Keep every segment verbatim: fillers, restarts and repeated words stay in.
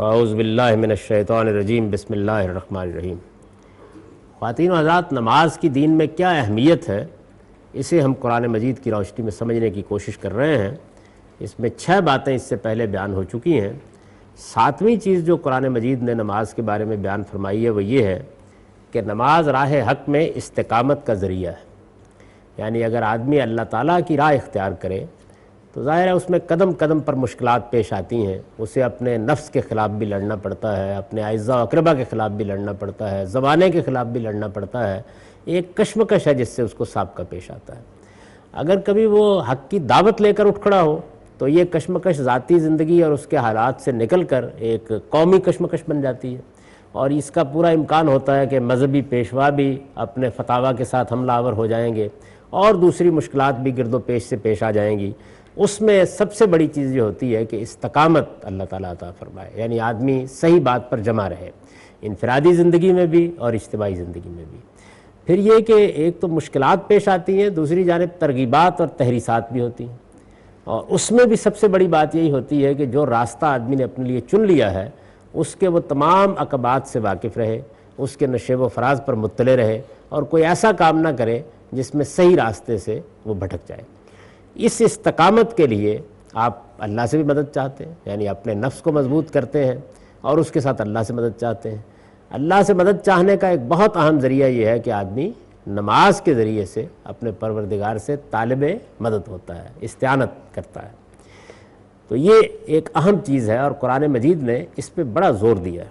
اعوذ باللہ من الشیطان الرجیم بسم اللہ الرحمن الرحیم۔ خواتین و حضرات، نماز کی دین میں کیا اہمیت ہے اسے ہم قرآن مجید کی روشنی میں سمجھنے کی کوشش کر رہے ہیں۔ اس میں چھ باتیں اس سے پہلے بیان ہو چکی ہیں۔ ساتویں چیز جو قرآن مجید نے نماز کے بارے میں بیان فرمائی ہے وہ یہ ہے کہ نماز راہ حق میں استقامت کا ذریعہ ہے۔ یعنی اگر آدمی اللہ تعالیٰ کی راہ اختیار کرے تو ظاہر ہے اس میں قدم قدم پر مشکلات پیش آتی ہیں، اسے اپنے نفس کے خلاف بھی لڑنا پڑتا ہے، اپنے اعزاء و اقربا کے خلاف بھی لڑنا پڑتا ہے، زمانے کے خلاف بھی لڑنا پڑتا ہے۔ ایک کشمکش ہے جس سے اس کو سابقہ پیش آتا ہے۔ اگر کبھی وہ حق کی دعوت لے کر اٹھ کھڑا ہو تو یہ کشمکش ذاتی زندگی اور اس کے حالات سے نکل کر ایک قومی کشمکش بن جاتی ہے، اور اس کا پورا امکان ہوتا ہے کہ مذہبی پیشوا بھی اپنے فتاویٰ کے ساتھ حملہ آور ہو جائیں گے اور دوسری مشکلات بھی گرد و پیش سے پیش آ جائیں گی۔ اس میں سب سے بڑی چیز یہ ہوتی ہے کہ استقامت اللہ تعالیٰ عطا فرمائے، یعنی آدمی صحیح بات پر جمع رہے، انفرادی زندگی میں بھی اور اجتماعی زندگی میں بھی۔ پھر یہ کہ ایک تو مشکلات پیش آتی ہیں، دوسری جانب ترغیبات اور تحریصات بھی ہوتی ہیں، اور اس میں بھی سب سے بڑی بات یہی ہوتی ہے کہ جو راستہ آدمی نے اپنے لیے چن لیا ہے اس کے وہ تمام عقبات سے واقف رہے، اس کے نشیب و فراز پر مطلع رہے، اور کوئی ایسا کام نہ کرے جس میں صحیح راستے سے وہ بھٹک جائے۔ اس استقامت کے لیے آپ اللہ سے بھی مدد چاہتے ہیں، یعنی اپنے نفس کو مضبوط کرتے ہیں اور اس کے ساتھ اللہ سے مدد چاہتے ہیں۔ اللہ سے مدد چاہنے کا ایک بہت اہم ذریعہ یہ ہے کہ آدمی نماز کے ذریعے سے اپنے پروردگار سے طالب مدد ہوتا ہے، استعانت کرتا ہے۔ تو یہ ایک اہم چیز ہے اور قرآن مجید نے اس پہ بڑا زور دیا ہے۔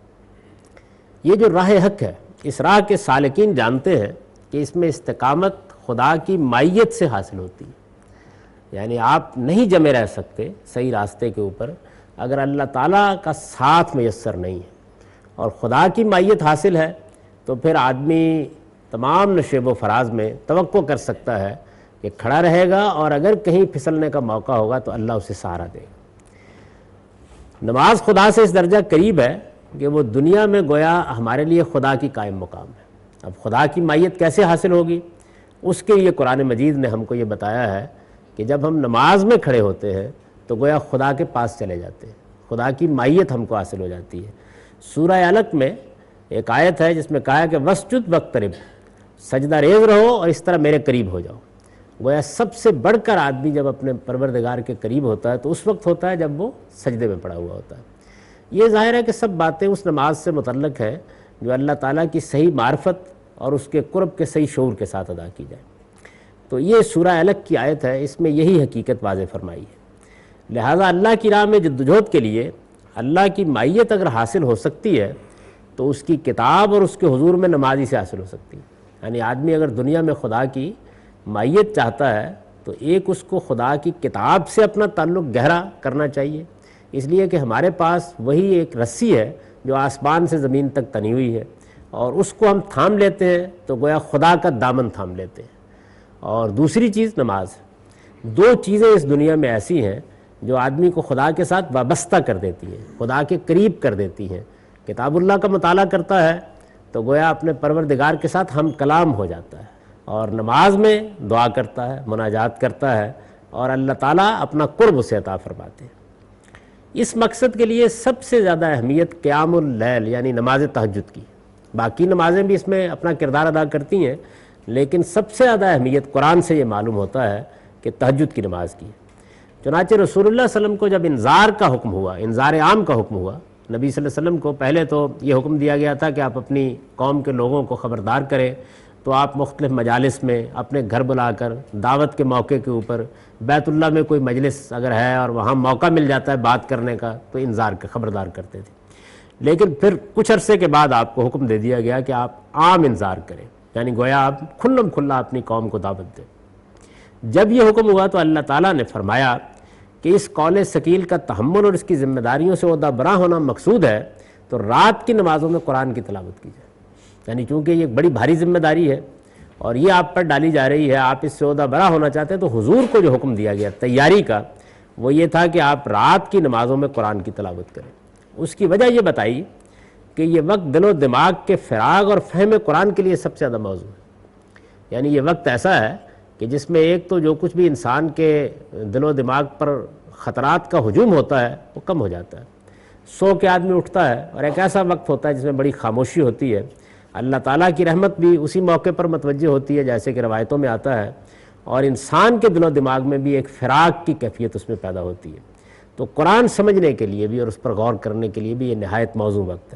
یہ جو راہ حق ہے، اس راہ کے سالکین جانتے ہیں کہ اس میں استقامت خدا کی معیت سے حاصل ہوتی ہے، یعنی آپ نہیں جمے رہ سکتے صحیح راستے کے اوپر اگر اللہ تعالیٰ کا ساتھ میسر نہیں ہے، اور خدا کی معیت حاصل ہے تو پھر آدمی تمام نشیب و فراز میں توقع کر سکتا ہے کہ کھڑا رہے گا، اور اگر کہیں پھسلنے کا موقع ہوگا تو اللہ اسے سہارا دے گا۔ نماز خدا سے اس درجہ قریب ہے کہ وہ دنیا میں گویا ہمارے لیے خدا کی قائم مقام ہے۔ اب خدا کی معیت کیسے حاصل ہوگی، اس کے لیے قرآن مجید نے ہم کو یہ بتایا ہے کہ جب ہم نماز میں کھڑے ہوتے ہیں تو گویا خدا کے پاس چلے جاتے ہیں، خدا کی معیت ہم کو حاصل ہو جاتی ہے۔ سورہ علق میں ایک آیت ہے جس میں کہا ہے کہ وسجد وقترب، سجدہ ریز رہو اور اس طرح میرے قریب ہو جاؤ۔ گویا سب سے بڑھ کر آدمی جب اپنے پروردگار کے قریب ہوتا ہے تو اس وقت ہوتا ہے جب وہ سجدے میں پڑا ہوا ہوتا ہے۔ یہ ظاہر ہے کہ سب باتیں اس نماز سے متعلق ہیں جو اللہ تعالیٰ کی صحیح معرفت اور اس کے قرب کے صحیح شعور کے ساتھ ادا کی جائے۔ تو یہ سورہ علق کی آیت ہے، اس میں یہی حقیقت واضح فرمائی ہے۔ لہٰذا اللہ کی راہ میں جدوجہد کے لیے اللہ کی معیت اگر حاصل ہو سکتی ہے تو اس کی کتاب اور اس کے حضور میں نمازی سے حاصل ہو سکتی ہے۔ یعنی آدمی اگر دنیا میں خدا کی معیت چاہتا ہے تو ایک اس کو خدا کی کتاب سے اپنا تعلق گہرا کرنا چاہیے، اس لیے کہ ہمارے پاس وہی ایک رسی ہے جو آسمان سے زمین تک تنی ہوئی ہے، اور اس کو ہم تھام لیتے ہیں تو گویا خدا کا دامن تھام لیتے ہیں۔ اور دوسری چیز نماز۔ دو چیزیں اس دنیا میں ایسی ہیں جو آدمی کو خدا کے ساتھ وابستہ کر دیتی ہیں، خدا کے قریب کر دیتی ہیں۔ کتاب اللہ کا مطالعہ کرتا ہے تو گویا اپنے پروردگار کے ساتھ ہم کلام ہو جاتا ہے، اور نماز میں دعا کرتا ہے، مناجات کرتا ہے، اور اللہ تعالیٰ اپنا قرب اسے عطا فرماتے ہیں۔ اس مقصد کے لیے سب سے زیادہ اہمیت قیام اللیل یعنی نماز تہجد کی۔ باقی نمازیں بھی اس میں اپنا کردار ادا کرتی ہیں، لیکن سب سے زیادہ اہمیت قرآن سے یہ معلوم ہوتا ہے کہ تہجد کی نماز کی۔ چنانچہ رسول اللہ صلی اللہ علیہ وسلم کو جب انذار کا حکم ہوا، انذار عام کا حکم ہوا، نبی صلی اللہ علیہ وسلم کو پہلے تو یہ حکم دیا گیا تھا کہ آپ اپنی قوم کے لوگوں کو خبردار کریں، تو آپ مختلف مجالس میں اپنے گھر بلا کر دعوت کے موقع کے اوپر بیت اللہ میں کوئی مجلس اگر ہے اور وہاں موقع مل جاتا ہے بات کرنے کا تو انذار کا خبردار کرتے تھے۔ لیکن پھر کچھ عرصے کے بعد آپ کو حکم دے دیا گیا کہ آپ عام انذار کریں، یعنی گویا آپ کھلم کھلا اپنی قوم کو دعوت دیں۔ جب یہ حکم ہوا تو اللہ تعالیٰ نے فرمایا کہ اس قول ثقیل کا تحمل اور اس کی ذمہ داریوں سے عہدہ برا ہونا مقصود ہے تو رات کی نمازوں میں قرآن کی تلاوت کی جائے، یعنی چونکہ یہ ایک بڑی بھاری ذمہ داری ہے اور یہ آپ پر ڈالی جا رہی ہے، آپ اس سے عہدہ برا ہونا چاہتے ہیں، تو حضور کو جو حکم دیا گیا تیاری کا وہ یہ تھا کہ آپ رات کی نمازوں میں قرآن کی تلاوت کریں۔ اس کی وجہ یہ بتائی کہ یہ وقت دل و دماغ کے فراغ اور فہم قرآن کے لیے سب سے زیادہ موزوں ہے، یعنی یہ وقت ایسا ہے کہ جس میں ایک تو جو کچھ بھی انسان کے دل و دماغ پر خطرات کا ہجوم ہوتا ہے وہ کم ہو جاتا ہے، سو کے آدمی اٹھتا ہے اور ایک ایسا وقت ہوتا ہے جس میں بڑی خاموشی ہوتی ہے، اللہ تعالیٰ کی رحمت بھی اسی موقع پر متوجہ ہوتی ہے جیسے کہ روایتوں میں آتا ہے، اور انسان کے دل و دماغ میں بھی ایک فراق کی کیفیت اس میں پیدا ہوتی ہے۔ تو قرآن سمجھنے کے لیے بھی اور اس پر غور کرنے کے لیے بھی یہ نہایت موزوں وقت ہے۔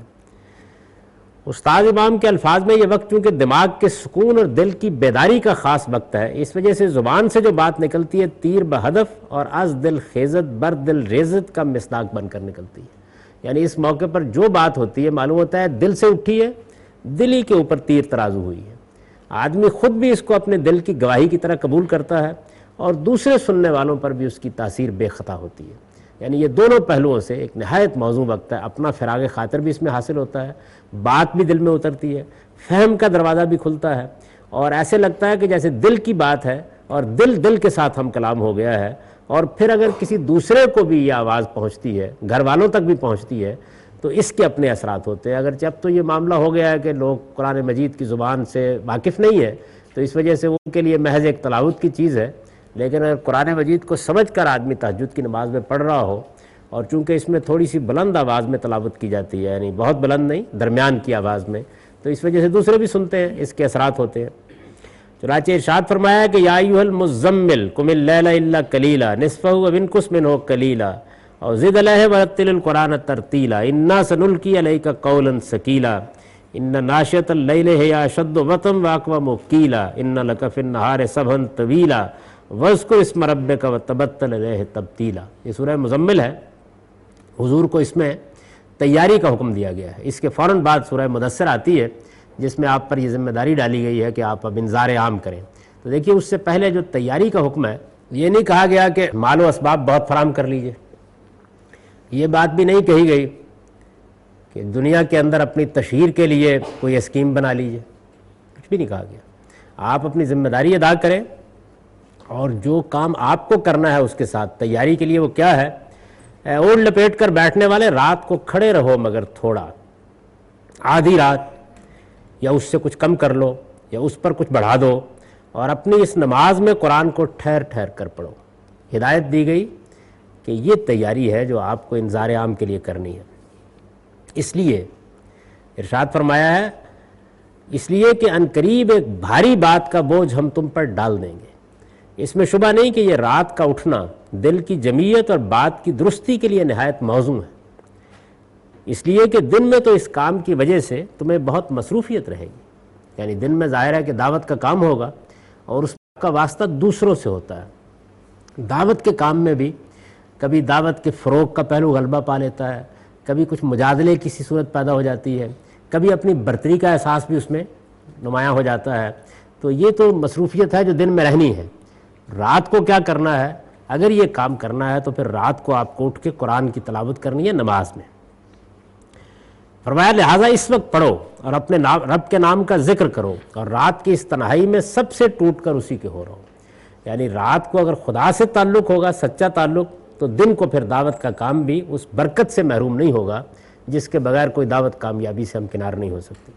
استاد امام کے الفاظ میں یہ وقت چونکہ دماغ کے سکون اور دل کی بیداری کا خاص وقت ہے، اس وجہ سے زبان سے جو بات نکلتی ہے تیر بہدف اور از دل خیزت بر دل ریزت کا مصداق بن کر نکلتی ہے۔ یعنی اس موقع پر جو بات ہوتی ہے معلوم ہوتا ہے دل سے اٹھی ہے، دل ہی کے اوپر تیر ترازو ہوئی ہے۔ آدمی خود بھی اس کو اپنے دل کی گواہی کی طرح قبول کرتا ہے اور دوسرے سننے والوں پر بھی اس کی تاثیر بے خطا ہوتی ہے۔ یعنی یہ دونوں پہلوؤں سے ایک نہایت موزوں وقت ہے، اپنا فراغ خاطر بھی اس میں حاصل ہوتا ہے، بات بھی دل میں اترتی ہے، فہم کا دروازہ بھی کھلتا ہے، اور ایسے لگتا ہے کہ جیسے دل کی بات ہے اور دل دل کے ساتھ ہم کلام ہو گیا ہے، اور پھر اگر کسی دوسرے کو بھی یہ آواز پہنچتی ہے، گھر والوں تک بھی پہنچتی ہے، تو اس کے اپنے اثرات ہوتے ہیں۔ اگرچہ اب تو یہ معاملہ ہو گیا ہے کہ لوگ قرآن مجید کی زبان سے واقف نہیں ہے، تو اس وجہ سے وہ ان کے لیے محض ایک تلاوت کی چیز ہے، لیکن اگر قرآن مجید کو سمجھ کر آدمی تہجد کی نماز میں پڑھ رہا ہو، اور چونکہ اس میں تھوڑی سی بلند آواز میں تلاوت کی جاتی ہے، یعنی بہت بلند نہیں، درمیان کی آواز میں، تو اس وجہ سے دوسرے بھی سنتے ہیں، اس کے اثرات ہوتے ہیں۔ چنانچہ ارشاد فرمایا کہ یا ایھا المزمل قم اللیل الا قلیلا نصفہ او انقص منہ قلیلا اور زد علیہ ورتل القرآن ترتیلا انا سنلقی علیک قولا ثقیلا ان ناشئۃ اللیل ہی اشد وطئا واقوم قیلا ان لک فی النہار سبحا طویلا واذکر اسم ربک وتبتل الیہ تبتیلا۔ یہ سورہ مزمل ہے، حضور کو اس میں تیاری کا حکم دیا گیا ہے۔ اس کے فوراً بعد سورہ مدثر آتی ہے جس میں آپ پر یہ ذمہ داری ڈالی گئی ہے کہ آپ اب انذار عام کریں۔ تو دیکھیے اس سے پہلے جو تیاری کا حکم ہے، یہ نہیں کہا گیا کہ مال و اسباب بہت فراہم کر لیجئے، یہ بات بھی نہیں کہی گئی کہ دنیا کے اندر اپنی تشہیر کے لیے کوئی اسکیم بنا لیجئے، کچھ بھی نہیں کہا گیا۔ آپ اپنی ذمہ داری ادا کریں، اور جو کام آپ کو کرنا ہے اس کے ساتھ تیاری کے لیے وہ کیا ہے؟ اوڑھ لپیٹ کر بیٹھنے والے رات کو کھڑے رہو مگر تھوڑا، آدھی رات یا اس سے کچھ کم کر لو یا اس پر کچھ بڑھا دو، اور اپنی اس نماز میں قرآن کو ٹھہر ٹھہر کر پڑھو۔ ہدایت دی گئی کہ یہ تیاری ہے جو آپ کو انذار عام کے لیے کرنی ہے۔ اس لیے ارشاد فرمایا ہے، اس لیے کہ عنقریب ایک بھاری بات کا بوجھ ہم تم پر ڈال دیں گے۔ اس میں شبہ نہیں کہ یہ رات کا اٹھنا دل کی جمعیت اور بات کی درستی کے لیے نہایت موزوں ہے، اس لیے کہ دن میں تو اس کام کی وجہ سے تمہیں بہت مصروفیت رہے گی، یعنی دن میں ظاہر ہے کہ دعوت کا کام ہوگا اور اس کا واسطہ دوسروں سے ہوتا ہے۔ دعوت کے کام میں بھی کبھی دعوت کے فروغ کا پہلو غلبہ پا لیتا ہے، کبھی کچھ مجادلے کی سی صورت پیدا ہو جاتی ہے، کبھی اپنی برتری کا احساس بھی اس میں نمایاں ہو جاتا ہے۔ تو یہ تو مصروفیت ہے جو دن میں رہنی ہے۔ رات کو کیا کرنا ہے؟ اگر یہ کام کرنا ہے تو پھر رات کو آپ کو اٹھ کے قرآن کی تلاوت کرنی ہے نماز میں۔ فرمایا لہٰذا اس وقت پڑھو اور اپنے رب کے نام کا ذکر کرو، اور رات کی اس تنہائی میں سب سے ٹوٹ کر اسی کے ہو رہو۔ یعنی رات کو اگر خدا سے تعلق ہوگا، سچا تعلق، تو دن کو پھر دعوت کا کام بھی اس برکت سے محروم نہیں ہوگا جس کے بغیر کوئی دعوت کامیابی سے ہمکنار نہیں ہو سکتی۔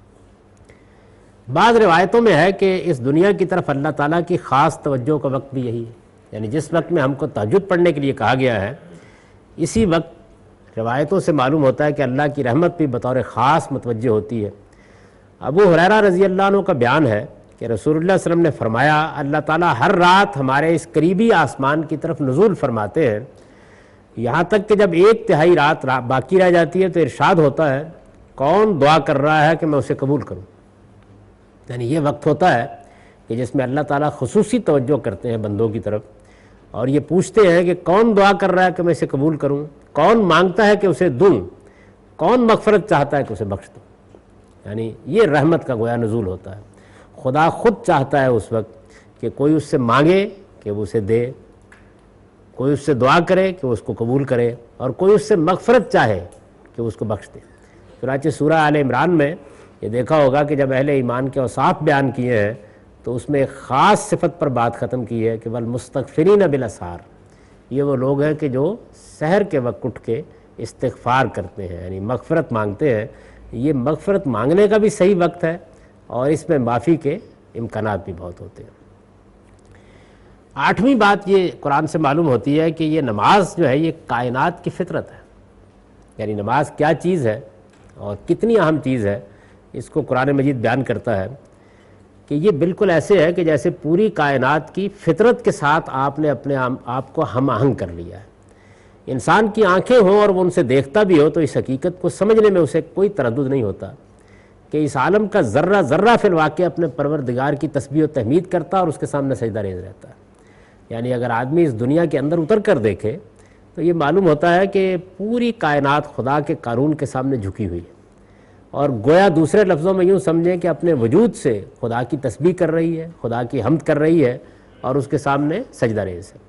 بعض روایتوں میں ہے کہ اس دنیا کی طرف اللہ تعالیٰ کی خاص توجہ کا وقت بھی یہی ہے، یعنی جس وقت میں ہم کو تہجد پڑھنے کے لیے کہا گیا ہے، اسی وقت روایتوں سے معلوم ہوتا ہے کہ اللہ کی رحمت بھی بطور خاص متوجہ ہوتی ہے۔ ابو ہریرہ رضی اللہ عنہ کا بیان ہے کہ رسول اللہ صلی اللہ علیہ وسلم نے فرمایا اللہ تعالیٰ ہر رات ہمارے اس قریبی آسمان کی طرف نزول فرماتے ہیں، یہاں تک کہ جب ایک تہائی رات باقی رہ جاتی ہے تو ارشاد ہوتا ہے کون دعا کر رہا ہے کہ میں اسے قبول کروں۔ یعنی یہ وقت ہوتا ہے کہ جس میں اللہ تعالیٰ خصوصی توجہ کرتے ہیں بندوں کی طرف، اور یہ پوچھتے ہیں کہ کون دعا کر رہا ہے کہ میں اسے قبول کروں، کون مانگتا ہے کہ اسے دوں، کون مغفرت چاہتا ہے کہ اسے بخش دوں۔ یعنی یہ رحمت کا گویا نزول ہوتا ہے۔ خدا خود چاہتا ہے اس وقت کہ کوئی اس سے مانگے کہ وہ اسے دے، کوئی اس سے دعا کرے کہ وہ اس کو قبول کرے، اور کوئی اس سے مغفرت چاہے کہ وہ اس کو بخش دے۔ چنانچہ سورہ آل عمران میں یہ دیکھا ہوگا کہ جب اہل ایمان کے اوصاف بیان کیے ہیں تو اس میں ایک خاص صفت پر بات ختم کی ہے کہ والمستغفرین بالاسحار، یہ وہ لوگ ہیں کہ جو سحر کے وقت اٹھ کے استغفار کرتے ہیں، یعنی مغفرت مانگتے ہیں۔ یہ مغفرت مانگنے کا بھی صحیح وقت ہے اور اس میں معافی کے امکانات بھی بہت ہوتے ہیں۔ آٹھویں بات یہ قرآن سے معلوم ہوتی ہے کہ یہ نماز جو ہے یہ کائنات کی فطرت ہے، یعنی نماز کیا چیز ہے اور کتنی اہم چیز ہے، اس کو قرآن مجید بیان کرتا ہے کہ یہ بالکل ایسے ہے کہ جیسے پوری کائنات کی فطرت کے ساتھ آپ نے اپنے آپ کو ہم آہنگ کر لیا ہے۔ انسان کی آنکھیں ہوں اور وہ ان سے دیکھتا بھی ہو تو اس حقیقت کو سمجھنے میں اسے کوئی تردد نہیں ہوتا کہ اس عالم کا ذرہ ذرہ فی الواقع اپنے پروردگار کی تسبیح و تحمید کرتا اور اس کے سامنے سجدہ ریز رہتا ہے۔ یعنی اگر آدمی اس دنیا کے اندر اتر کر دیکھے تو یہ معلوم ہوتا ہے کہ پوری کائنات خدا کے قانون کے سامنے جھکی ہوئی ہے، اور گویا دوسرے لفظوں میں یوں سمجھیں کہ اپنے وجود سے خدا کی تسبیح کر رہی ہے، خدا کی حمد کر رہی ہے اور اس کے سامنے سجدہ ریز ہے۔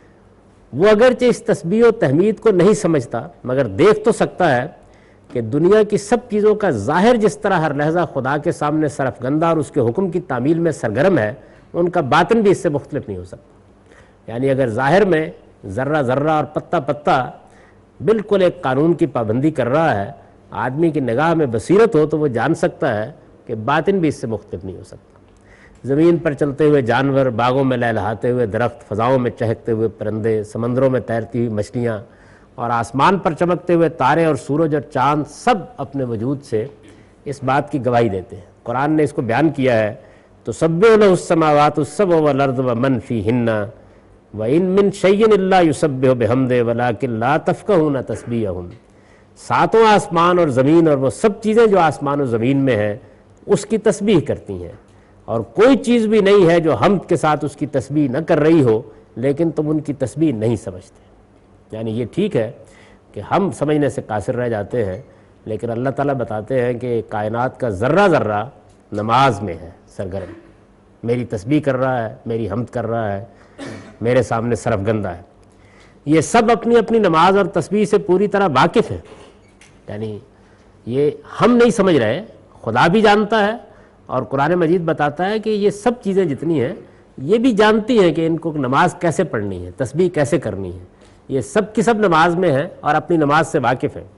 وہ اگرچہ اس تسبیح و تحمید کو نہیں سمجھتا مگر دیکھ تو سکتا ہے کہ دنیا کی سب چیزوں کا ظاہر جس طرح ہر لحظہ خدا کے سامنے سرفگندہ اور اس کے حکم کی تعمیل میں سرگرم ہے، ان کا باطن بھی اس سے مختلف نہیں ہو سکتا۔ یعنی اگر ظاہر میں ذرہ ذرہ اور پتہ پتہ بالکل ایک قانون کی پابندی کر رہا ہے، آدمی کی نگاہ میں بصیرت ہو تو وہ جان سکتا ہے کہ باطن بھی اس سے مختلف نہیں ہو سکتا۔ زمین پر چلتے ہوئے جانور، باغوں میں لہلہاتے ہوئے درخت، فضاؤں میں چہکتے ہوئے پرندے، سمندروں میں تیرتی ہوئی مچھلیاں اور آسمان پر چمکتے ہوئے تارے اور سورج اور چاند، سب اپنے وجود سے اس بات کی گواہی دیتے ہیں۔ قرآن نے اس کو بیان کیا ہے تو تسبح لہ السماوات السبع والارض ومن فیہن وَإِن مِّن شَيْءٍ إِلَّا يُسَبِّحُ بِحَمْدِهِ وَلَٰكِن لَّا تَفْقَهُونَ تَسْبِيحَهُمْ۔ ساتوں آسمان اور زمین اور وہ سب چیزیں جو آسمان و زمین میں ہیں اس کی تسبیح کرتی ہیں، اور کوئی چیز بھی نہیں ہے جو حمد کے ساتھ اس کی تسبیح نہ کر رہی ہو، لیکن تم ان کی تسبیح نہیں سمجھتے۔ یعنی یہ ٹھیک ہے کہ ہم سمجھنے سے قاصر رہ جاتے ہیں، لیکن اللہ تعالیٰ بتاتے ہیں کہ کائنات کا ذرہ ذرہ نماز میں ہے سرگرم، میری تسبیح کر رہا ہے، میری حمد کر رہا ہے، میرے سامنے سرفگندہ ہے۔ یہ سب اپنی اپنی نماز اور تسبیح سے پوری طرح واقف ہیں۔ یعنی یہ ہم نہیں سمجھ رہے، خدا بھی جانتا ہے، اور قرآن مجید بتاتا ہے کہ یہ سب چیزیں جتنی ہیں یہ بھی جانتی ہیں کہ ان کو نماز کیسے پڑھنی ہے، تسبیح کیسے کرنی ہے۔ یہ سب کی سب نماز میں ہیں اور اپنی نماز سے واقف ہیں۔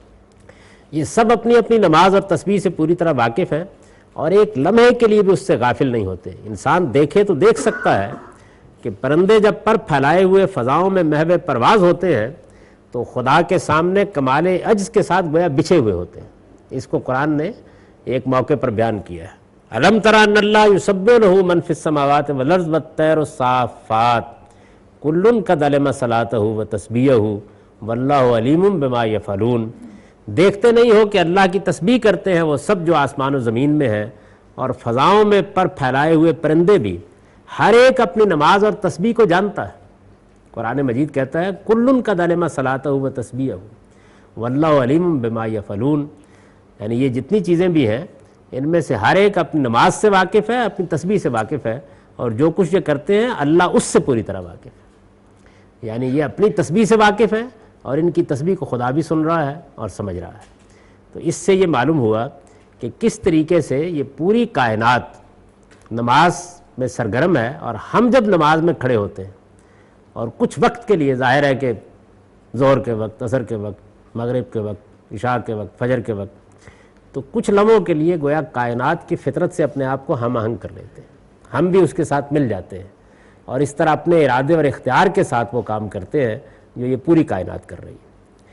یہ سب اپنی اپنی نماز اور تسبیح سے پوری طرح واقف ہیں، اور ایک لمحے کے لیے بھی اس سے غافل نہیں ہوتے۔ انسان دیکھے تو دیکھ سکتا ہے کہ پرندے جب پر پھیلائے ہوئے فضاؤں میں محو پرواز ہوتے ہیں تو خدا کے سامنے کمال عجز کے ساتھ گویا بچھے ہوئے ہوتے ہیں۔ اس کو قرآن نے ایک موقع پر بیان کیا ہے، الم تر ان اللہ یسبح لہ من فی السماوات والارض والطیر الصافات کل قد علم صلاتہ وتسبیحہ واللہ علیم بما یفعلون۔ دیکھتے نہیں ہو کہ اللہ کی تسبیح کرتے ہیں وہ سب جو آسمان و زمین میں ہیں، اور فضاؤں میں پر پھیلائے ہوئے پرندے بھی، ہر ایک اپنی نماز اور تسبیح کو جانتا ہے۔ قرآن مجید کہتا ہے کل قد علم صلاتہ وتسبیحہ واللہ علیم بما یفعلون۔ یعنی یہ جتنی چیزیں بھی ہیں ان میں سے ہر ایک اپنی نماز سے واقف ہے، اپنی تسبیح سے واقف ہے، اور جو کچھ یہ کرتے ہیں اللہ اس سے پوری طرح واقف ہے۔ یعنی یہ اپنی تسبیح سے واقف ہے اور ان کی تسبیح کو خدا بھی سن رہا ہے اور سمجھ رہا ہے۔ تو اس سے یہ معلوم ہوا کہ کس طریقے سے یہ پوری کائنات نماز میں سرگرم ہے، اور ہم جب نماز میں کھڑے ہوتے ہیں اور کچھ وقت کے لیے، ظاہر ہے کہ ظہر کے وقت، عصر کے وقت، مغرب کے وقت، عشاء کے وقت، فجر کے وقت، تو کچھ لمحوں کے لیے گویا کائنات کی فطرت سے اپنے آپ کو ہم آہنگ کر لیتے ہیں، ہم بھی اس کے ساتھ مل جاتے ہیں، اور اس طرح اپنے ارادے اور اختیار کے ساتھ وہ کام کرتے ہیں جو یہ پوری کائنات کر رہی ہے۔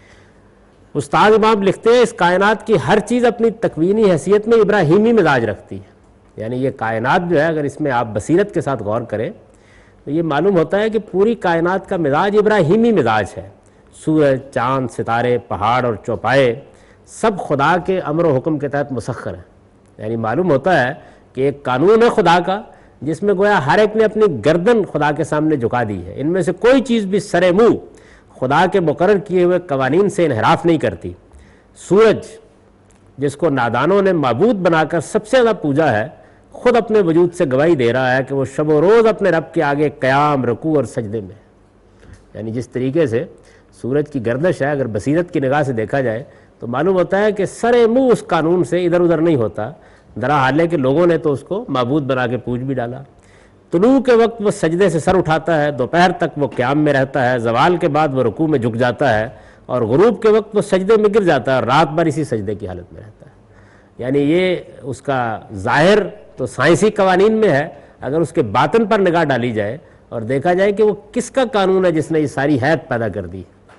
استاد امام لکھتے ہیں اس کائنات کی ہر چیز اپنی تکوینی حیثیت میں ابراہیمی مزاج رکھتی ہے۔ یعنی یہ کائنات جو ہے اگر اس میں آپ بصیرت کے ساتھ غور کریں تو یہ معلوم ہوتا ہے کہ پوری کائنات کا مزاج ابراہیمی مزاج ہے۔ سورج، چاند، ستارے، پہاڑ اور چوپائے سب خدا کے امر و حکم کے تحت مسخر ہیں۔ یعنی معلوم ہوتا ہے کہ ایک قانون ہے خدا کا جس میں گویا ہر ایک نے اپنی گردن خدا کے سامنے جھکا دی ہے۔ ان میں سے کوئی چیز بھی سرے منہ خدا کے مقرر کیے ہوئے قوانین سے انحراف نہیں کرتی۔ سورج جس کو نادانوں نے معبود بنا کر سب سے زیادہ پوجا ہے، خود اپنے وجود سے گواہی دے رہا ہے کہ وہ شب و روز اپنے رب کے آگے قیام، رکوع اور سجدے میں۔ یعنی جس طریقے سے سورج کی گردش ہے، اگر بصیرت کی نگاہ سے دیکھا جائے تو معلوم ہوتا ہے کہ سرے منہ اس قانون سے ادھر ادھر نہیں ہوتا، درا حال ہے کہ لوگوں نے تو اس کو معبود بنا کے پوج بھی ڈالا۔ طلوع کے وقت وہ سجدے سے سر اٹھاتا ہے، دوپہر تک وہ قیام میں رہتا ہے، زوال کے بعد وہ رکوع میں جھک جاتا ہے، اور غروب کے وقت وہ سجدے میں گر جاتا ہے اور رات بھر اسی سجدے کی حالت میں رہتا ہے۔ یعنی یہ اس کا ظاہر تو سائنسی قوانین میں ہے، اگر اس کے باطن پر نگاہ ڈالی جائے اور دیکھا جائے کہ وہ کس کا قانون ہے جس نے یہ ساری حیت پیدا کر دی،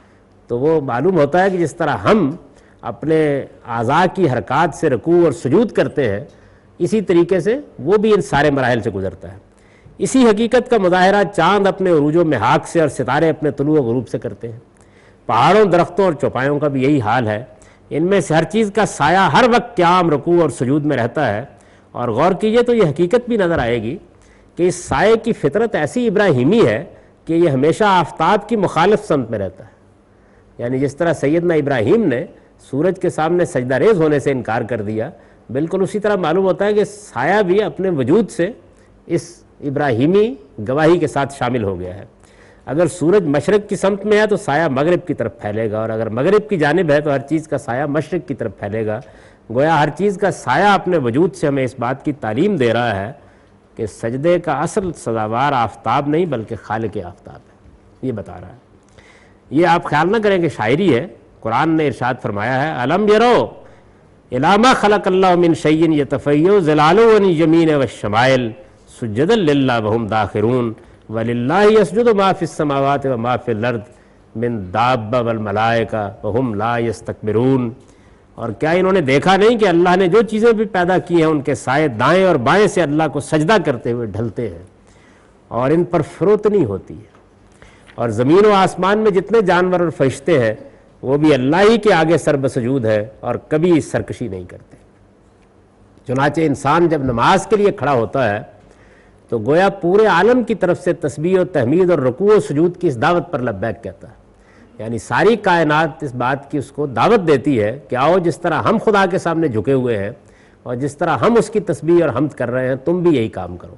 تو وہ معلوم ہوتا ہے کہ جس طرح ہم اپنے اعضاء کی حرکات سے رکوع اور سجود کرتے ہیں، اسی طریقے سے وہ بھی ان سارے مراحل سے گزرتا ہے۔ اسی حقیقت کا مظاہرہ چاند اپنے عروج و محاق سے اور ستارے اپنے طلوع و غروب سے کرتے ہیں۔ پہاڑوں، درختوں اور چوپایوں کا بھی یہی حال ہے، ان میں سے ہر چیز کا سایہ ہر وقت قیام، رکوع اور سجود میں رہتا ہے۔ اور غور کیجئے تو یہ حقیقت بھی نظر آئے گی کہ اس سائے کی فطرت ایسی ابراہیمی ہے کہ یہ ہمیشہ آفتاب کی مخالف سمت میں رہتا ہے۔ یعنی جس طرح سیدنا ابراہیم نے سورج کے سامنے سجدہ ریز ہونے سے انکار کر دیا، بالکل اسی طرح معلوم ہوتا ہے کہ سایہ بھی اپنے وجود سے اس ابراہیمی گواہی کے ساتھ شامل ہو گیا ہے۔ اگر سورج مشرق کی سمت میں ہے تو سایہ مغرب کی طرف پھیلے گا، اور اگر مغرب کی جانب ہے تو ہر چیز کا سایہ مشرق کی طرف پھیلے گا۔ گویا ہر چیز کا سایہ اپنے وجود سے ہمیں اس بات کی تعلیم دے رہا ہے کہ سجدے کا اصل سزاوار آفتاب نہیں بلکہ خالق آفتاب ہے، یہ بتا رہا ہے۔ یہ آپ خیال نہ کریں کہ شاعری ہے، قرآن نے ارشاد فرمایا ہے الم یرو الی ما خلق اللہ من شیء یتفیع ظلالہ عن الیمین والشمائل سجدا للہ وہم داخرون وللہ یسجد ما فی السماوات وما فی الارض من دابہ والملائکہ وہم لا یستکبرون۔ اور کیا انہوں نے دیکھا نہیں کہ اللہ نے جو چیزیں بھی پیدا کی ہیں ان کے سائے دائیں اور بائیں سے اللہ کو سجدہ کرتے ہوئے ڈھلتے ہیں اور ان پر فروتنی ہوتی ہے، اور زمین و آسمان میں جتنے جانور اور فرشتے ہیں وہ بھی اللہ ہی کے آگے سر بسجود ہے اور کبھی سرکشی نہیں کرتے۔ چنانچہ انسان جب نماز کے لیے کھڑا ہوتا ہے تو گویا پورے عالم کی طرف سے تسبیح و تحمید اور رکوع و سجود کی اس دعوت پر لبیک کہتا ہے۔ یعنی ساری کائنات اس بات کی اس کو دعوت دیتی ہے کہ آؤ، جس طرح ہم خدا کے سامنے جھکے ہوئے ہیں اور جس طرح ہم اس کی تسبیح اور حمد کر رہے ہیں تم بھی یہی کام کرو۔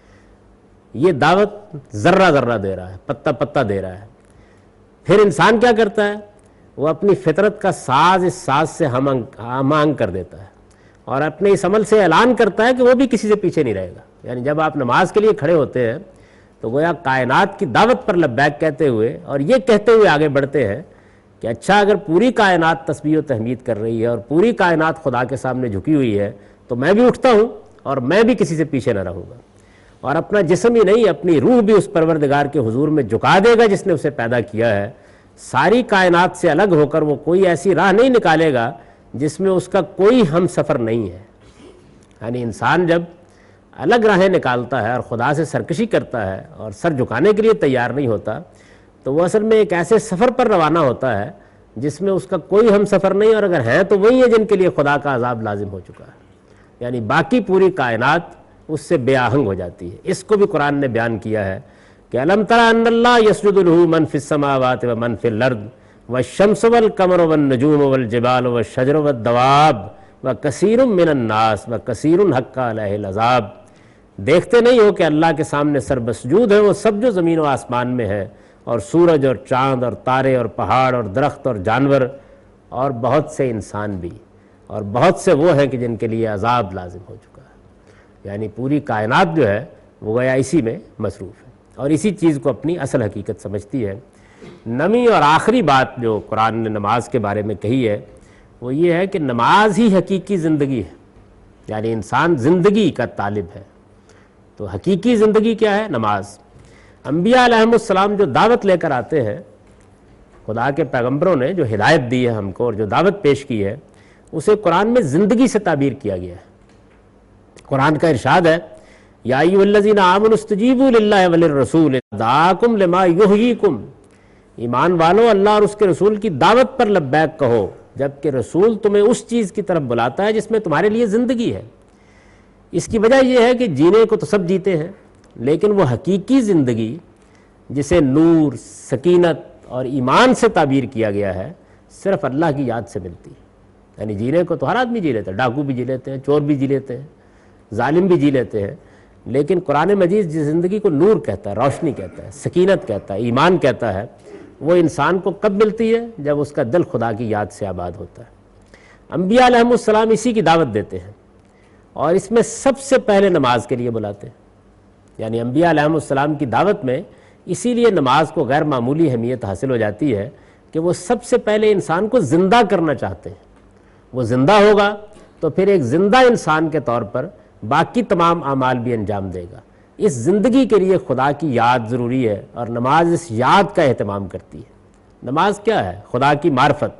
یہ دعوت ذرہ ذرہ دے رہا ہے، پتہ پتہ دے رہا ہے۔ پھر انسان کیا کرتا ہے؟ وہ اپنی فطرت کا ساز اس ساز سے ہم آہنگ کر دیتا ہے اور اپنے اس عمل سے اعلان کرتا ہے کہ وہ بھی کسی سے پیچھے نہیں رہے گا۔ یعنی جب آپ نماز کے لیے کھڑے ہوتے ہیں تو گویا کائنات کی دعوت پر لبیک کہتے ہوئے اور یہ کہتے ہوئے آگے بڑھتے ہیں کہ اچھا، اگر پوری کائنات تسبیح و تحمید کر رہی ہے اور پوری کائنات خدا کے سامنے جھکی ہوئی ہے تو میں بھی اٹھتا ہوں اور میں بھی کسی سے پیچھے نہ رہوں گا، اور اپنا جسم ہی نہیں اپنی روح بھی اس پروردگار کے حضور میں جھکا دے گا جس نے اسے پیدا کیا ہے۔ ساری کائنات سے الگ ہو کر وہ کوئی ایسی راہ نہیں نکالے گا جس میں اس کا کوئی ہم سفر نہیں ہے۔ یعنی انسان جب الگ راہیں نکالتا ہے اور خدا سے سرکشی کرتا ہے اور سر جھکانے کے لیے تیار نہیں ہوتا تو وہ اصل میں ایک ایسے سفر پر روانہ ہوتا ہے جس میں اس کا کوئی ہم سفر نہیں، اور اگر ہیں تو وہی ہیں جن کے لیے خدا کا عذاب لازم ہو چکا ہے۔ یعنی باقی پوری کائنات اس سے بے آہنگ ہو جاتی ہے۔ اس کو بھی قرآن نے بیان کیا ہے کہ الم تر ان اللہ یسجد لہ من فی السماوات ومن فی الارض والشمس والقمر والنجوم والجبال والشجر والدواب وکثیر من الناس وکثیر حق علیہ العذاب۔ دیکھتے نہیں ہو کہ اللہ کے سامنے سر بسجود ہے وہ سب جو زمین و آسمان میں ہے، اور سورج اور چاند اور تارے اور پہاڑ اور درخت اور جانور اور بہت سے انسان بھی، اور بہت سے وہ ہیں کہ جن کے لیے عذاب لازم ہو چکا ہے۔ یعنی پوری کائنات جو ہے وہ گویا اسی میں مصروف ہے اور اسی چیز کو اپنی اصل حقیقت سمجھتی ہے۔ نویں اور آخری بات جو قرآن نے نماز کے بارے میں کہی ہے وہ یہ ہے کہ نماز ہی حقیقی زندگی ہے۔ یعنی انسان زندگی کا طالب ہے، تو حقیقی زندگی کیا ہے؟ نماز۔ انبیاء علیہم السلام جو دعوت لے کر آتے ہیں، خدا کے پیغمبروں نے جو ہدایت دی ہے ہم کو اور جو دعوت پیش کی ہے، اسے قرآن میں زندگی سے تعبیر کیا گیا ہے۔ قرآن کا ارشاد ہے یا ایھا الذین آمنوا استجیبوا للہ وللرسول دعاکم لما یحییکم، ایمان والو اللہ اور اس کے رسول کی دعوت پر لبیک کہو جبکہ رسول تمہیں اس چیز کی طرف بلاتا ہے جس میں تمہارے لیے زندگی ہے۔ اس کی وجہ یہ ہے کہ جینے کو تو سب جیتے ہیں، لیکن وہ حقیقی زندگی جسے نور، سکینت اور ایمان سے تعبیر کیا گیا ہے صرف اللہ کی یاد سے ملتی ہے۔ یعنی جینے کو تو ہر آدمی جی لیتا ہے، ڈاکو بھی جی لیتے ہیں، چور بھی جی لیتے ہیں، ظالم بھی جی لیتے ہیں، لیکن قرآن مجید جس زندگی کو نور کہتا ہے، روشنی کہتا ہے، سکینت کہتا ہے، ایمان کہتا ہے، وہ انسان کو کب ملتی ہے؟ جب اس کا دل خدا کی یاد سے آباد ہوتا ہے۔ انبیاء علیہم السلام اسی کی دعوت دیتے ہیں اور اس میں سب سے پہلے نماز کے لیے بلاتے ہیں۔ یعنی انبیاء علیہم السلام کی دعوت میں اسی لیے نماز کو غیر معمولی اہمیت حاصل ہو جاتی ہے کہ وہ سب سے پہلے انسان کو زندہ کرنا چاہتے ہیں۔ وہ زندہ ہوگا تو پھر ایک زندہ انسان کے طور پر باقی تمام اعمال بھی انجام دے گا۔ اس زندگی کے لیے خدا کی یاد ضروری ہے اور نماز اس یاد کا اہتمام کرتی ہے۔ نماز کیا ہے؟ خدا کی معرفت،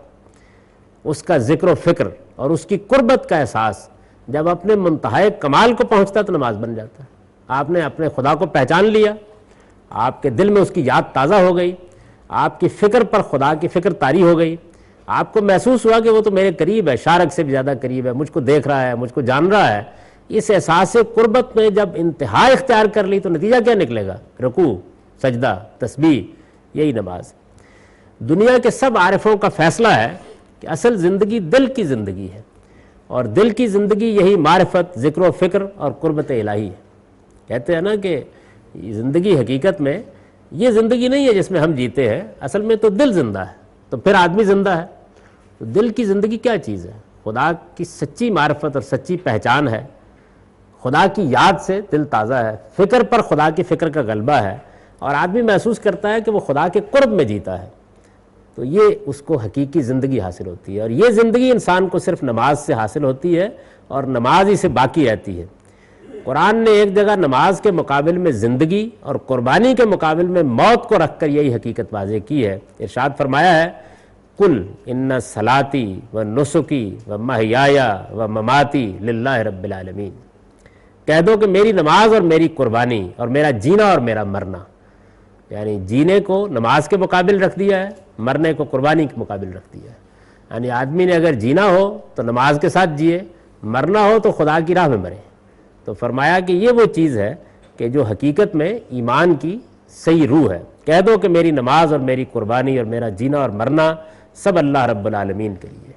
اس کا ذکر و فکر اور اس کی قربت کا احساس جب اپنے منتہائے کمال کو پہنچتا ہے تو نماز بن جاتا ہے۔ آپ نے اپنے خدا کو پہچان لیا، آپ کے دل میں اس کی یاد تازہ ہو گئی، آپ کی فکر پر خدا کی فکر طاری ہو گئی، آپ کو محسوس ہوا کہ وہ تو میرے قریب ہے، شارک سے بھی زیادہ قریب ہے، مجھ کو دیکھ رہا ہے، مجھ کو جان رہا ہے۔ اس احساس قربت میں جب انتہا اختیار کر لی تو نتیجہ کیا نکلے گا؟ رکوع، سجدہ، تسبیح، یہی نماز۔ دنیا کے سب عارفوں کا فیصلہ ہے کہ اصل زندگی دل کی زندگی ہے، اور دل کی زندگی یہی معرفت، ذکر و فکر اور قربت الہی ہے۔ کہتے ہیں نا کہ زندگی حقیقت میں یہ زندگی نہیں ہے جس میں ہم جیتے ہیں، اصل میں تو دل زندہ ہے، تو پھر آدمی زندہ ہے۔ تو دل کی زندگی کیا چیز ہے؟ خدا کی سچی معرفت اور سچی پہچان ہے، خدا کی یاد سے دل تازہ ہے، فکر پر خدا کی فکر کا غلبہ ہے، اور آدمی محسوس کرتا ہے کہ وہ خدا کے قرب میں جیتا ہے، تو یہ اس کو حقیقی زندگی حاصل ہوتی ہے۔ اور یہ زندگی انسان کو صرف نماز سے حاصل ہوتی ہے، اور نماز ہی سے باقی رہتی ہے۔ قرآن نے ایک جگہ نماز کے مقابل میں زندگی اور قربانی کے مقابل میں موت کو رکھ کر یہی حقیقت واضح کی ہے۔ ارشاد فرمایا ہے، قل ان صلاتی و نسکی و محیای و مماتی للہ رب العالمین، کہہ دو کہ میری نماز اور میری قربانی اور میرا جینا اور میرا مرنا، یعنی جینے کو نماز کے مقابل رکھ دیا ہے، مرنے کو قربانی کے مقابل رکھ دیا ہے۔ یعنی آدمی نے اگر جینا ہو تو نماز کے ساتھ جیے، مرنا ہو تو خدا کی راہ میں مرے۔ تو فرمایا کہ یہ وہ چیز ہے کہ جو حقیقت میں ایمان کی صحیح روح ہے۔ کہہ دو کہ میری نماز اور میری قربانی اور میرا جینا اور مرنا سب اللہ رب العالمین کے لیے۔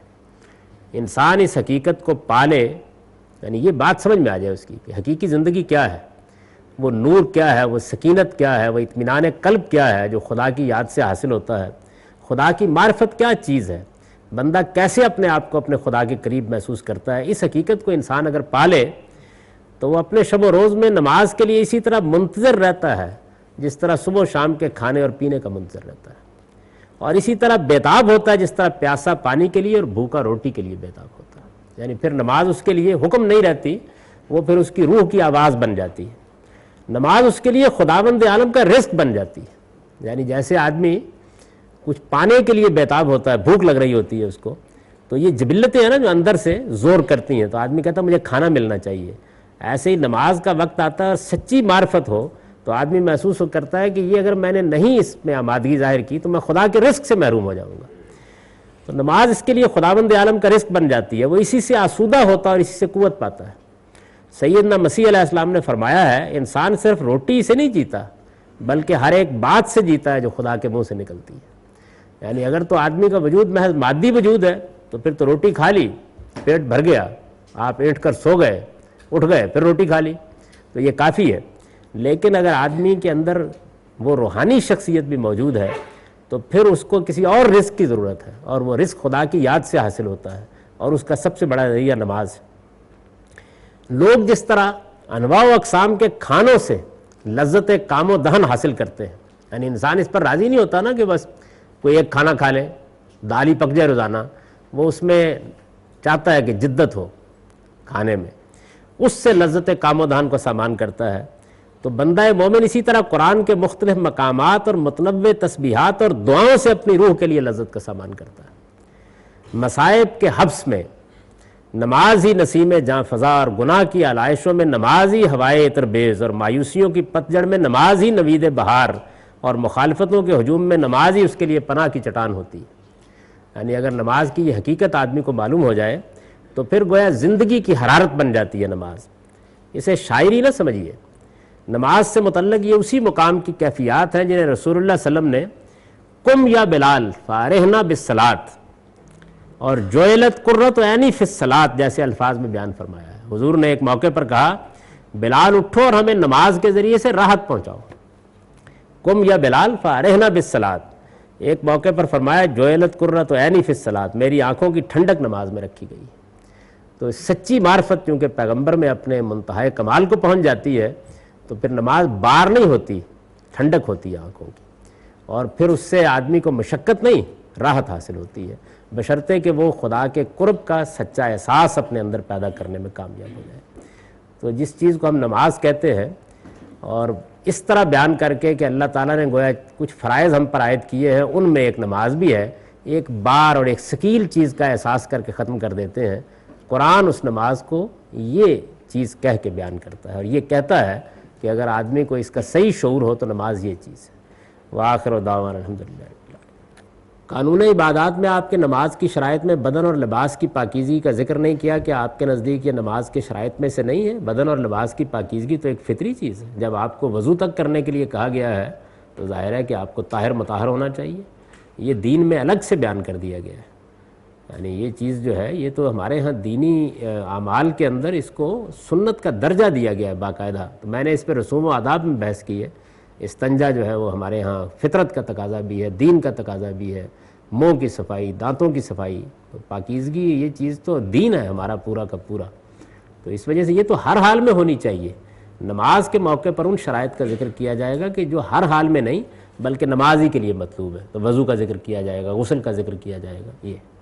انسان اس حقیقت کو پالے، یعنی یہ بات سمجھ میں آ جائے اس کی کہ حقیقی زندگی کیا ہے، وہ نور کیا ہے، وہ سکینت کیا ہے، وہ اطمینان قلب کیا ہے جو خدا کی یاد سے حاصل ہوتا ہے، خدا کی معرفت کیا چیز ہے، بندہ کیسے اپنے آپ کو اپنے خدا کے قریب محسوس کرتا ہے۔ اس حقیقت کو انسان اگر پالے تو وہ اپنے شب و روز میں نماز کے لیے اسی طرح منتظر رہتا ہے جس طرح صبح و شام کے کھانے اور پینے کا منتظر رہتا ہے، اور اسی طرح بیتاب ہوتا ہے جس طرح پیاسا پانی کے لیے اور بھوکا روٹی کے لیے بیتاب ہوتا ہے۔ یعنی پھر نماز اس کے لیے حکم نہیں رہتی، وہ پھر اس کی روح کی آواز بن جاتی ہے۔ نماز اس کے لیے خداوند عالم کا رزق بن جاتی ہے۔ یعنی جیسے آدمی کچھ پانے کے لیے بیتاب ہوتا ہے، بھوک لگ رہی ہوتی ہے اس کو، تو یہ جبلتیں ہیں نا جو اندر سے زور کرتی ہیں، تو آدمی کہتا ہے مجھے کھانا ملنا چاہیے۔ ایسے ہی نماز کا وقت آتا ہے اور سچی معرفت ہو تو آدمی محسوس کرتا ہے کہ یہ اگر میں نے نہیں اس میں آمادگی ظاہر کی تو میں خدا کے رزق سے محروم ہو جاؤں گا۔ تو نماز اس کے لیے خداوند عالم کا رزق بن جاتی ہے، وہ اسی سے آسودہ ہوتا ہے اور اسی سے قوت پاتا ہے۔ سیدنا مسیح علیہ السلام نے فرمایا ہے، انسان صرف روٹی سے نہیں جیتا بلکہ ہر ایک بات سے جیتا ہے جو خدا کے منہ سے نکلتی ہے۔ یعنی اگر تو آدمی کا وجود محض مادی وجود ہے تو پھر تو روٹی کھا لی، پیٹ بھر گیا، آپ ایٹھ کر سو گئے، اٹھ گئے، پھر روٹی کھا لی، تو یہ کافی ہے۔ لیکن اگر آدمی کے اندر وہ روحانی شخصیت بھی موجود ہے تو پھر اس کو کسی اور رزق کی ضرورت ہے، اور وہ رزق خدا کی یاد سے حاصل ہوتا ہے، اور اس کا سب سے بڑا ذریعہ نماز ہے۔ لوگ جس طرح انواع و اقسام کے کھانوں سے لذت کام و دہن حاصل کرتے ہیں، یعنی انسان اس پر راضی نہیں ہوتا نا کہ بس کوئی ایک کھانا کھا لے، دال ہی پک جائے روزانہ، وہ اس میں چاہتا ہے کہ جدت ہو کھانے میں، اس سے لذت کام و دہن کو سامان کرتا ہے۔ تو بندہ مومن اسی طرح قرآن کے مختلف مقامات اور متنوع تسبیحات اور دعاؤں سے اپنی روح کے لیے لذت کا سامان کرتا ہے۔ مصائب کے حبس میں نماز ہی نسیم جاں فضا، اور گناہ کی علائشوں میں نماز ہی ہوائے عطر بیز، اور مایوسیوں کی پتجڑ میں نماز ہی نوید بہار، اور مخالفتوں کے ہجوم میں نماز ہی اس کے لیے پناہ کی چٹان ہوتی ہے۔ یعنی اگر نماز کی یہ حقیقت آدمی کو معلوم ہو جائے تو پھر گویا زندگی کی حرارت بن جاتی ہے نماز۔ اسے شاعری نہ سمجھیے، نماز سے متعلق یہ اسی مقام کی کیفیات ہیں جنہیں رسول اللہ صلی اللہ علیہ وسلم نے قم یا بلال فارحنا بالصلاۃ اور جعلت قرۃ عینی فی الصلاۃ جیسے الفاظ میں بیان فرمایا ہے۔ حضور نے ایک موقع پر کہا، بلال اٹھو اور ہمیں نماز کے ذریعے سے راحت پہنچاؤ۔ قم یا بلال فارحنا بالصلاۃ۔ ایک موقع پر فرمایا، جعلت قرۃ عینی فی الصلاۃ، میری آنکھوں کی ٹھنڈک نماز میں رکھی گئی۔ تو سچی معرفت کیونکہ پیغمبر میں اپنے منتہائے کمال کو پہنچ جاتی ہے تو پھر نماز بار نہیں ہوتی، ٹھنڈک ہوتی ہے آنکھوں کی، اور پھر اس سے آدمی کو مشقت نہیں، راحت حاصل ہوتی ہے، بشرطے کہ وہ خدا کے قرب کا سچا احساس اپنے اندر پیدا کرنے میں کامیاب ہو جائے۔ تو جس چیز کو ہم نماز کہتے ہیں، اور اس طرح بیان کر کے کہ اللہ تعالیٰ نے گویا کچھ فرائض ہم پر عائد کیے ہیں، ان میں ایک نماز بھی ہے، ایک بار اور ایک ثقیل چیز کا احساس کر کے ختم کر دیتے ہیں۔ قرآن اس نماز کو یہ چیز کہہ کے بیان کرتا ہے، اور یہ کہتا ہے کہ اگر آدمی کو اس کا صحیح شعور ہو تو نماز یہ چیز ہے۔ وآخر دعوانا الحمدللہ۔ قانون عبادات میں آپ کے نماز کی شرائط میں بدن اور لباس کی پاکیزگی کا ذکر نہیں کیا کہ آپ کے نزدیک یہ نماز کے شرائط میں سے نہیں ہے؟ بدن اور لباس کی پاکیزگی تو ایک فطری چیز ہے۔ جب آپ کو وضو تک کرنے کے لیے کہا گیا ہے تو ظاہر ہے کہ آپ کو طاہر مطہر ہونا چاہیے۔ یہ دین میں الگ سے بیان کر دیا گیا ہے، یعنی یہ چیز جو ہے یہ تو ہمارے ہاں دینی اعمال کے اندر اس کو سنت کا درجہ دیا گیا ہے باقاعدہ۔ تو میں نے اس پہ رسوم و آداب میں بحث کی ہے۔ استنجا جو ہے وہ ہمارے ہاں فطرت کا تقاضا بھی ہے، دین کا تقاضا بھی ہے، منہ کی صفائی، دانتوں کی صفائی، تو پاکیزگی یہ چیز تو دین ہے ہمارا پورا کا پورا۔ تو اس وجہ سے یہ تو ہر حال میں ہونی چاہیے۔ نماز کے موقع پر ان شرائط کا ذکر کیا جائے گا کہ جو ہر حال میں نہیں بلکہ نماز ہی کے لیے مطلوب ہے، تو وضو کا ذکر کیا جائے گا، غسل کا ذکر کیا جائے گا۔ یہ